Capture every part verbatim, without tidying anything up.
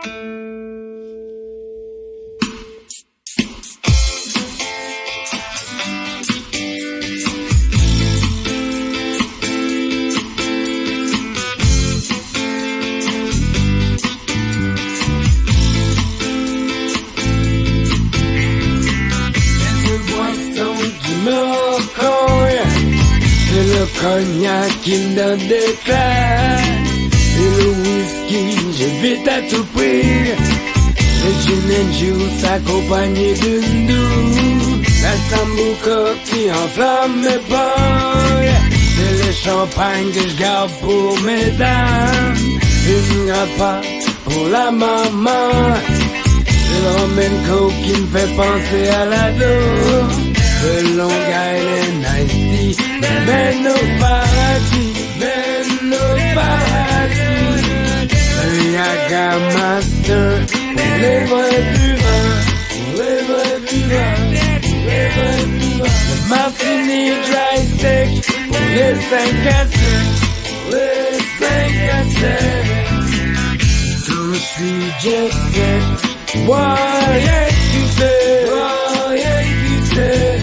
Cognac qui me donne des claques et le whisky, j'évite à tout prix. Le gin and juice accompagné d'une douce, la sambuca qui enflamme mes poings. C'est le champagne que je garde pour mes dames, une grappa pour la maman. C'est le rum and coke qui me fait penser à la douce. The Long Island Iced Tea mène au paradis, mène au paradis. Un Yaga Master pour les vrais buveurs, pour les vrais buveurs, pour les vrais buveurs. Le Martini Dry Sec pour les cinq à sept, pour les cinq à sept. Quand je suis jet set, ouais, yeah, tu sais, ouais, yeah, tu sais.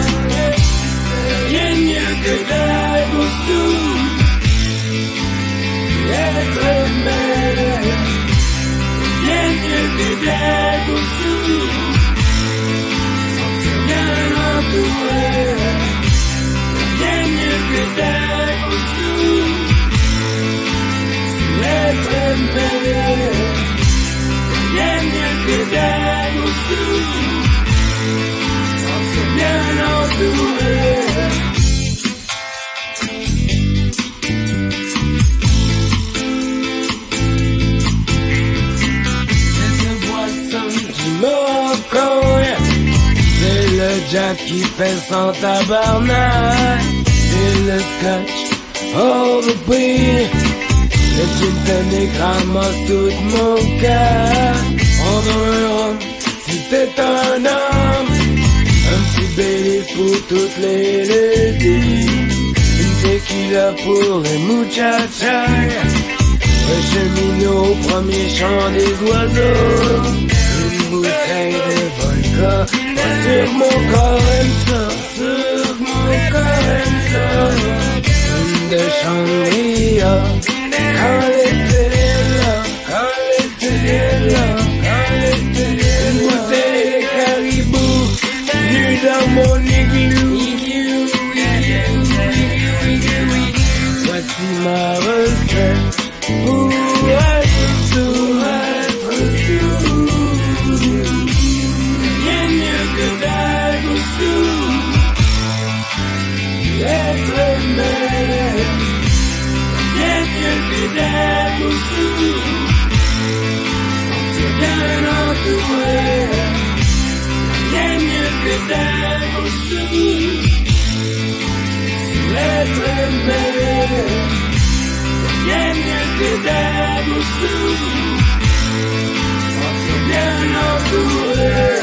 Que d'aller au sous, être mêlé, bien mieux que d'aller au sous, sentir bien entouré, bien mieux que d'aller au sous, être mêlé, bien mieux que d'aller au sous, sentir bien entouré. Jack qui fait son tabarnak, et le scotch, oh the beer. Le gin tonic ramasse tout mon cœur. Prendre un rhum, si t'es un homme. Un petit Baileys pour toutes les ladies. Une tequila pour les muchachas. Un cheminot au premier chant des oiseaux. Une bouteille de vodka. Sur mon corps aime ça, sur mon corps aime ça. Une de Chandria, quand l'été est là, quand l'été est là, quand l'été est là. Une bouteille de caribou, nue dans mon igloo. Voici ma recette pour être sous, être sous. Être mêlé, bien mieux que d'être au sous, sentir bien entouré, bien mieux que d'être au sous, être mêlé, bien mieux que d'être au sous, sentir bien entouré.